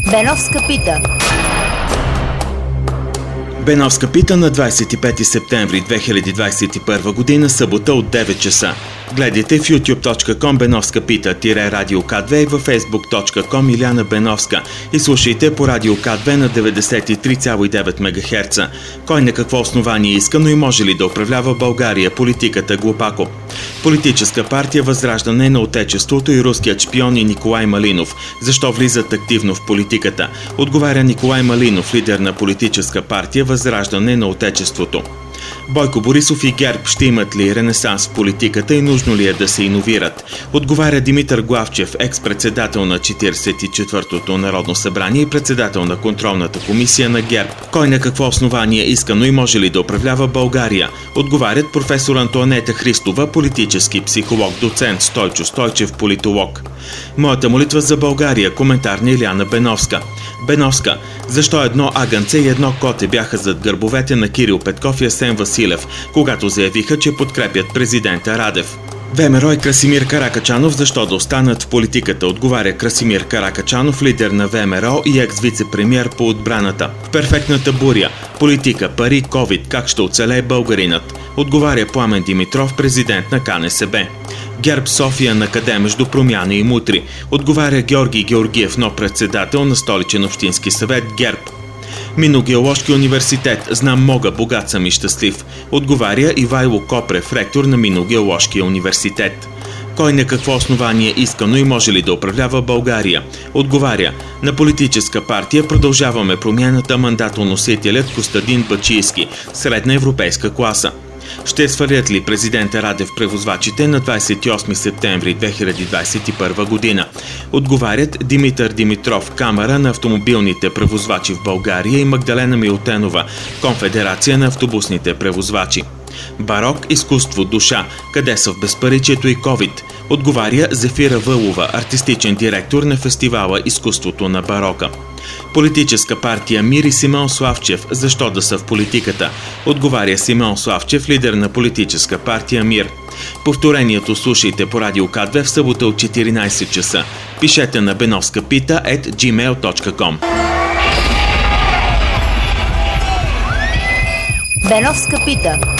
Беновска пита. Беновска пита на 25 септември 2021 година, събота от 9 часа. Гледайте в youtube.com Беновска пита-радио К2 и във facebook.com Иляна Беновска и слушайте по радио К2 на 93,9 МГц. Кой на какво основание иска, но и може ли да управлява България? Политиката глупако. Политическа партия Възраждане на Отечеството и руският шпион и Николай Малинов. Защо влизат активно в политиката? Отговаря Николай Малинов, лидер на политическа партия Възраждане на Отечеството. Бойко Борисов и ГЕРБ ще имат ли ренесанс в политиката и нужно ли е да се иновират? Отговаря Димитър Главчев, екс-председател на 44-то Народно събрание и председател на контролната комисия на ГЕРБ. Кой на какво основание иска, но и може ли да управлява България? Отговарят професор Антоанета Христова, политически психолог, доцент, Стойчо Стойчев, политолог. Моята молитва за България, коментар на Иляна Беновска. Беновска. Защо едно агънце и едно коте бяха зад гърбовете на Кирил Петков и Асен Василев, когато заявиха, че подкрепят президента Радев? ВМРО и Красимир Каракачанов защо да останат в политиката? Отговаря Красимир Каракачанов, лидер на ВМРО и екс-вице-премиер по отбраната. В перфектната буря. Политика, пари, ковид, как ще оцелее българинът? Отговаря Пламен Димитров, президент на КНСБ. ГЕРБ София на къде между промяна и мутри? Отговаря Георги Георгиев, нов председател на Столичен общински съвет ГЕРБ. Минно-геоложки университет. Знам мога, богат съм и щастлив. Отговаря Ивайло Копрев, ректор на Минно-геоложкия университет. Кой на какво основание иска, но и може ли да управлява България? Отговаря на политическа партия Продължаваме промяната, мандатоносителят Костадин Бачийски, средна европейска класа. Ще свалят ли президента Радев превозвачите на 28 септември 2021 година? Отговарят Димитър Димитров, Камара на автомобилните превозвачи в България и Магдалена Милтенова, Конфедерация на автобусните превозвачи. Барок, изкуство, душа. Къде са в безпаричието и ковид? Отговаря Зефира Вълова, артистичен директор на фестивала Изкуството на барока. Политическа партия Мир и Симеон Славчев. Защо да са в политиката? Отговаря Симеон Славчев, лидер на политическа партия Мир. Повторението слушайте по радио К2 в събота от 14 часа. Пишете на benovskapita@gmail.com. Беновска пита.